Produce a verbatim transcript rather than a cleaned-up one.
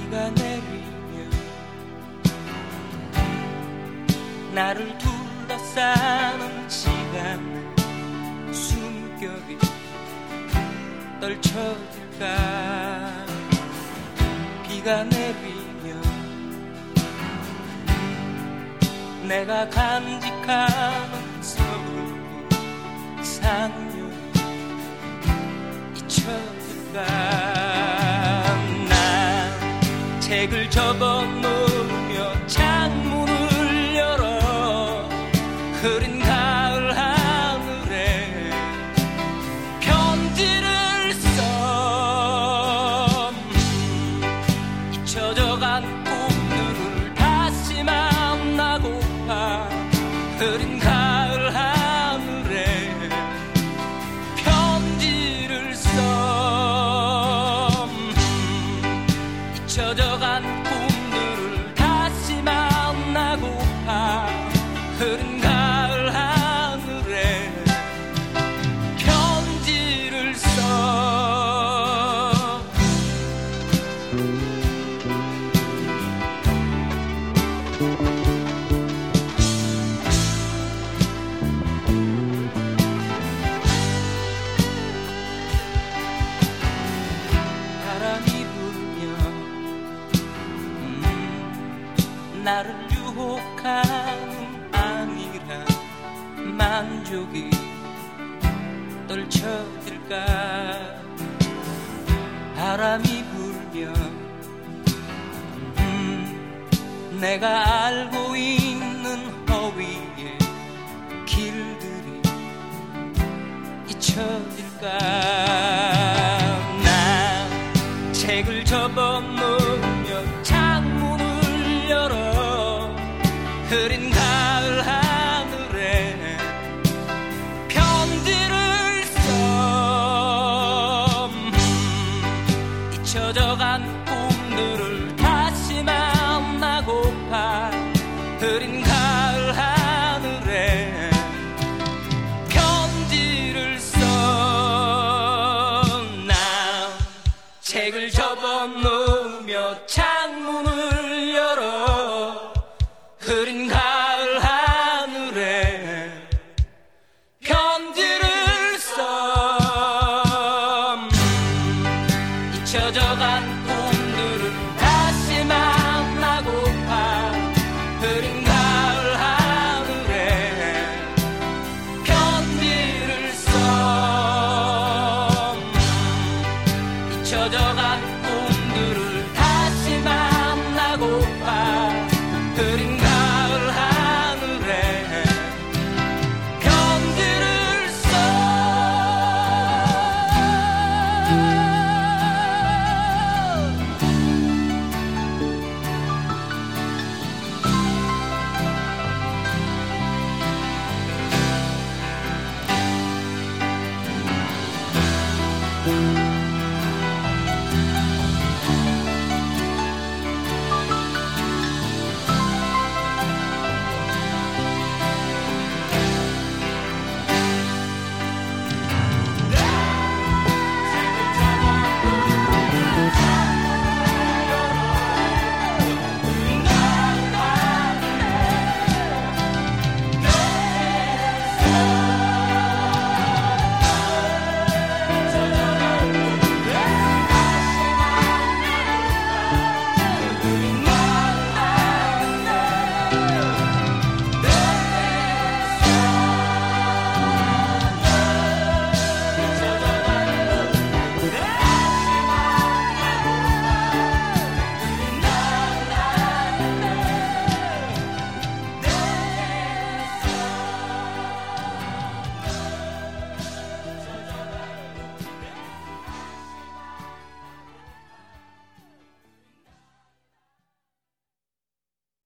비가 내리면 나를 둘러싸는 시간 숨결이 떨쳐질까. 비가 내리면 내가 간직하는 서울 상념이 잊혀질까. 난 책을 접어놓으며 창문을 열어 흐린 가을 하늘에 편지를 써. 잊혀져간 꿈들을 다시 만나고파. 흐린 가을 하늘에 편지를 써. 잊혀져간 꿈들을 다시 만나고파. 흐린 가을 하늘에 편지를 써. 바람이 불면 음, 나를 유혹하는 아니라 만족이 떨쳐질까. 바람이 불면 음, 내가 알고 있는 허위의 길들이 잊혀질까. 난 책을 접어놓으며 창문을 열어 흐린 가을 하늘에 편지를 써. 음, 잊혀져간 꿈들을 다시 만나고파. 흐린 가을 하늘에 편지를 써. 난 책을 접어놓으며 창문을